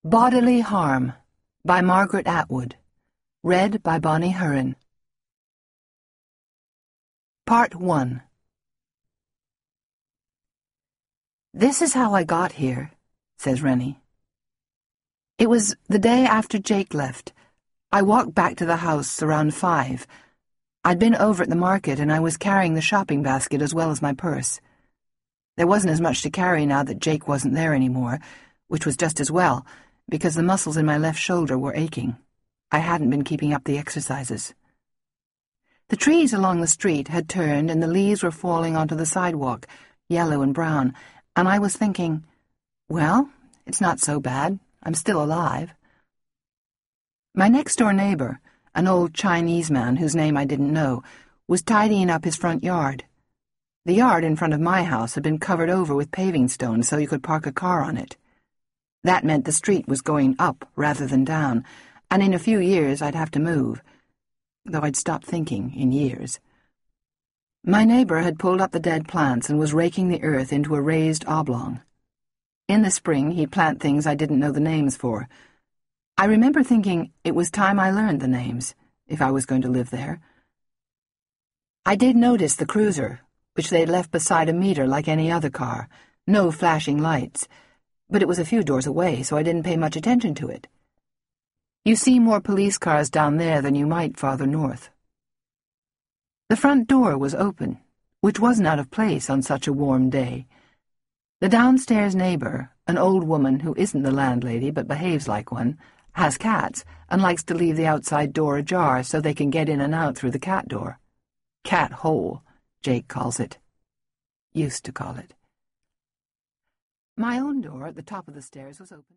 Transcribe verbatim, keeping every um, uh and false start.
Bodily Harm by Margaret Atwood. Read by Bonnie Huron. Part one. "This is how I got here," says Rennie. "It was the day after Jake left. I walked back to the house around five. I'd been over at the market and I was carrying the shopping basket as well as my purse. There wasn't as much to carry now that Jake wasn't there anymore, which was just as well, because the muscles in my left shoulder were aching. I hadn't been keeping up the exercises. The trees along the street had turned and the leaves were falling onto the sidewalk, yellow and brown, and I was thinking, well, it's not so bad. I'm still alive. My next-door neighbor, an old Chinese man whose name I didn't know, was tidying up his front yard. The yard in front of my house had been covered over with paving stones so you could park a car on it. That meant the street was going up rather than down, and in a few years I'd have to move, though I'd stopped thinking in years. My neighbor had pulled up the dead plants and was raking the earth into a raised oblong. In the spring, he'd plant things I didn't know the names for. I remember thinking it was time I learned the names, if I was going to live there. I did notice the cruiser, which they'd left beside a meter like any other car, no flashing lights, but it was a few doors away, so I didn't pay much attention to it. You see more police cars down there than you might farther north. The front door was open, which wasn't out of place on such a warm day. The downstairs neighbor, an old woman who isn't the landlady but behaves like one, has cats and likes to leave the outside door ajar so they can get in and out through the cat door. Cat hole, Jake calls it. Used to call it. My own door at the top of the stairs was open.